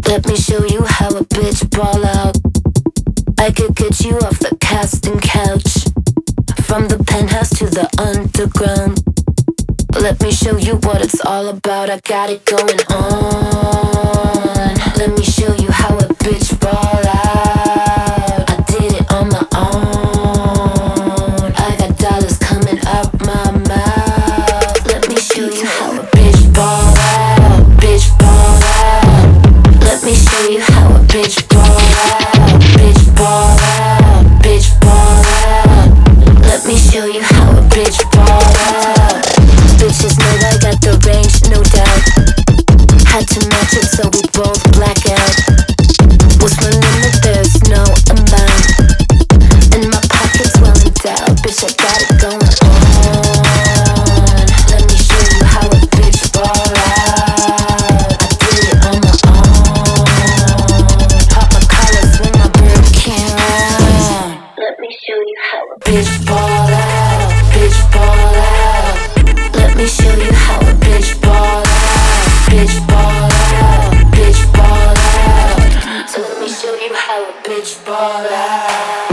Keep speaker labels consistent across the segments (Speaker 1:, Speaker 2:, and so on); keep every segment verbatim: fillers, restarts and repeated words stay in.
Speaker 1: Let me show you how a bitch ball out. I could get you off the casting couch, from the penthouse to the underground. Let me show you what it's all about. I got it going on. Let me show you how a bitch ball out. I did it on my own. I got dollars coming up my mouth. Let me show you how a bitch ball out. Bitch ball out. Let me show you how a bitch ball out. Bitch ball out. Bitch ball out. Let me show you how a bitch ball out. Bitches know I got the range, no doubt. Had to match it so we both black out. What's my limit? There's no amount. And my pocket's well endowed. Bitch, I got it going on. Let me show you how a bitch ball out. I did it on my own. Pop my collar, swing my bird can round. Let me show you how a bitch ball out. Bitch ball out. Let me show you how a bitch ball out. Bitch ball out. Bitch ball out. So let me show you how a bitch ball out.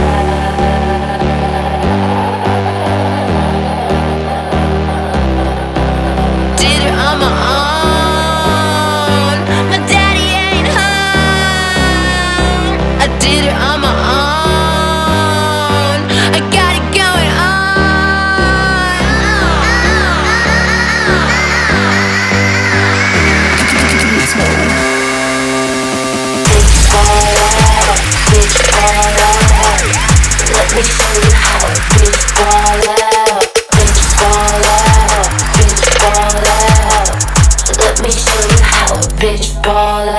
Speaker 1: Did it on my own. My daddy ain't home. I did it on my own. I got it going on. Bitch ball out. Bitch ball out. Let me show you how a bitch ball out. Bitch ball out. Bitch ball out. Let me show you how a bitch ball out.